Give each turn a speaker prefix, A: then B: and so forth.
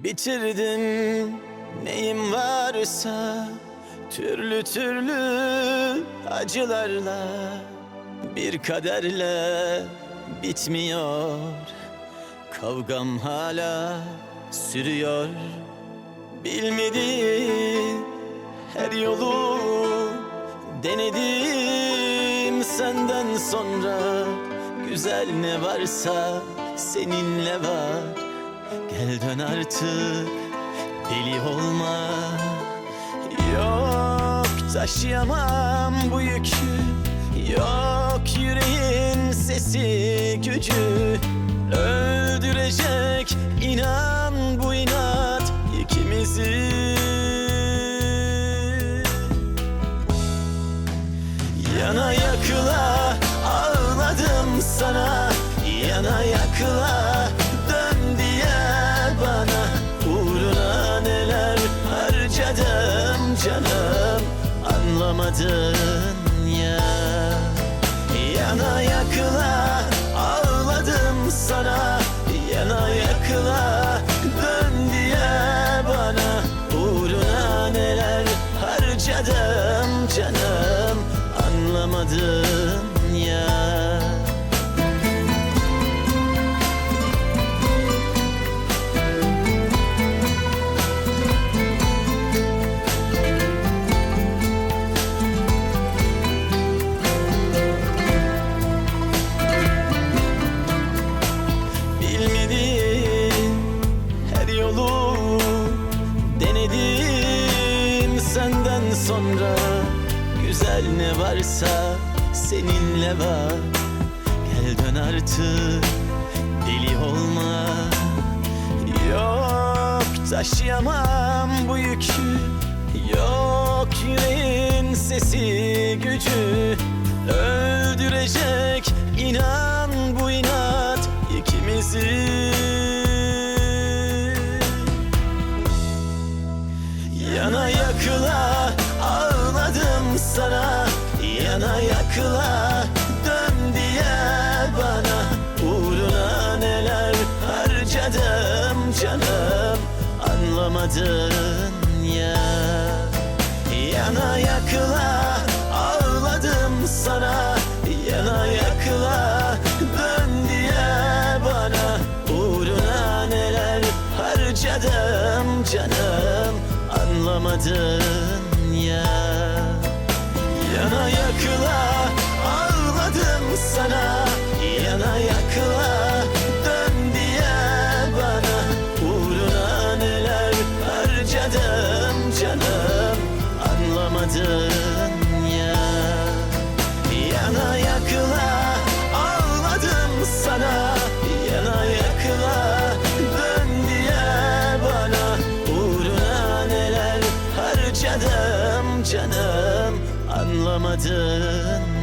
A: Bitirdim neyim varsa, türlü türlü acılarla, bir kaderle bitmiyor. Kavgam hala sürüyor. Bilmediğim her yolu denedim senden sonra. Güzel ne varsa seninle var. Gel dön artık, deli olma. Yok taşıyamam bu yükü, yok yüreğin sesi gücü. Öldürecek inan bu inat ikimizi. Yana yakıla ağladım sana, yana yakıla dön diye bana. Uğruna neler harcadım canım, anlamadın ya. Yana yakıla ağladım sana, yana yakıla dön diye bana. Uğruna neler harcadım canım, anlamadın ya. Senden sonra güzel ne varsa seninle var. Gel dön artık, deli olma. Yok taşıyamam bu yükü, yok yüreğin sesi gücü. Öldürecek inan bu inat ikimizi. Yana yakıla ağladım sana, yana yakıla dön diye bana. Uğruna neler harcadım canım, anlamadın ya. Yana yakıla ağladım sana, yana yakıla dön diye bana. Uğruna neler harcadım canım, anlamadın ya. Yana yakıla ağladım sana, yana yakıla dön diye bana. Uğruna neler harcadım canım, anlamadın ya. Yana yakıla ağladım sana, yana yakıla dön diye bana. Uğruna neler harcadım canım, anlamadın